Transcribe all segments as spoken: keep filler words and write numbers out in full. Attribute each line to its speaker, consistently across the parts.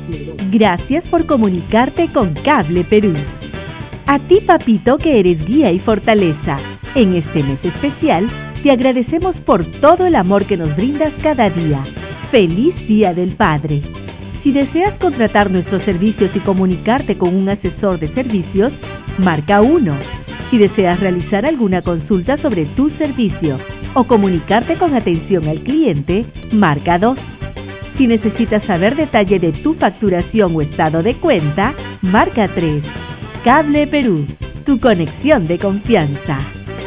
Speaker 1: Gracias por comunicarte con Cable Perú. A ti, papito, que eres guía y fortaleza, en este mes especial, te agradecemos por todo el amor que nos brindas cada día. ¡Feliz Día del Padre! Si deseas contratar nuestros servicios y comunicarte con un asesor de servicios, marca uno. Si deseas realizar alguna consulta sobre tu servicio o comunicarte con atención al cliente, marca dos. Si necesitas saber detalle de tu facturación o estado de cuenta, marca tres. Cable Perú, tu conexión de confianza.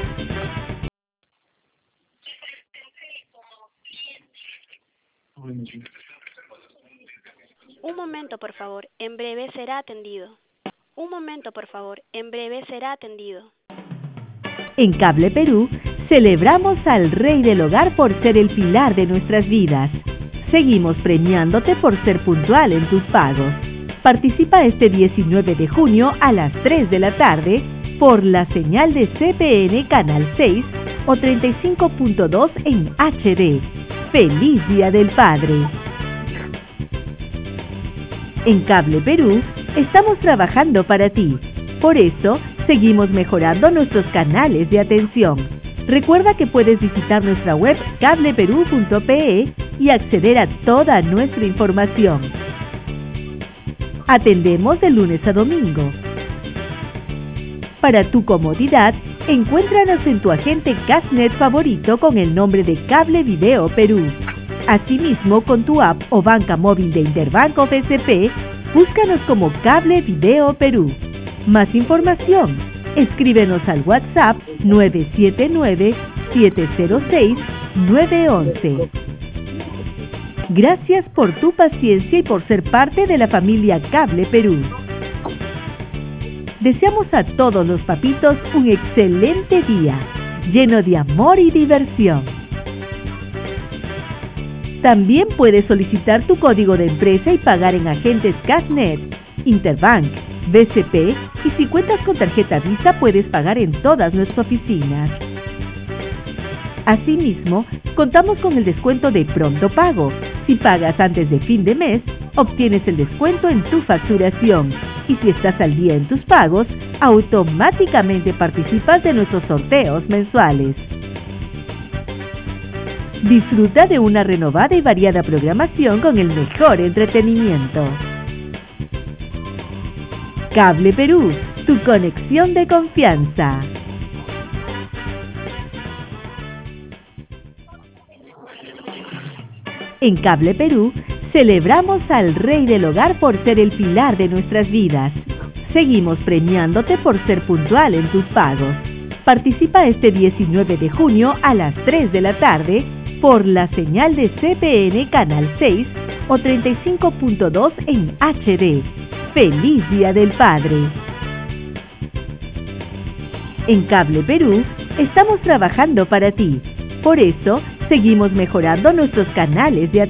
Speaker 2: Un momento, por favor. En breve será atendido. Un momento, por favor. En breve será atendido.
Speaker 1: En Cable Perú, celebramos al Rey del Hogar por ser el pilar de nuestras vidas. Seguimos premiándote por ser puntual en tus pagos. Participa este diecinueve de junio a las tres de la tarde por la señal de C P N Canal seis o treinta y cinco punto dos en H D. ¡Feliz Día del Padre! En Cable Perú, estamos trabajando para ti. Por eso, seguimos mejorando nuestros canales de atención. Recuerda que puedes visitar nuestra web cable perú punto pe e y acceder a toda nuestra información. Atendemos de lunes a domingo. Para tu comodidad, encuéntranos en tu agente Cashnet favorito con el nombre de Cable Video Perú. Asimismo, con tu app o banca móvil de Interbanco B C P, búscanos como Cable Video Perú. Más información, escríbenos al WhatsApp nueve siete nueve, siete cero seis, nueve uno uno. Gracias por tu paciencia y por ser parte de la familia Cable Perú. Deseamos a todos los papitos un excelente día, lleno de amor y diversión. También puedes solicitar tu código de empresa y pagar en agentes Cashnet, Interbank, B C P y si cuentas con tarjeta Visa puedes pagar en todas nuestras oficinas. Asimismo, contamos con el descuento de Pronto Pago. Si pagas antes de fin de mes, obtienes el descuento en tu facturación. Y si estás al día en tus pagos, automáticamente participas de nuestros sorteos mensuales. Disfruta de una renovada y variada programación con el mejor entretenimiento. Cable Perú, tu conexión de confianza. En Cable Perú, celebramos al Rey del Hogar por ser el pilar de nuestras vidas. Seguimos premiándote por ser puntual en tus pagos. Participa este diecinueve de junio a las tres de la tarde por la señal de C P N Canal seis o treinta y cinco punto dos en H D. ¡Feliz Día del Padre! En Cable Perú, estamos trabajando para ti. Por eso, seguimos mejorando nuestros canales de atención.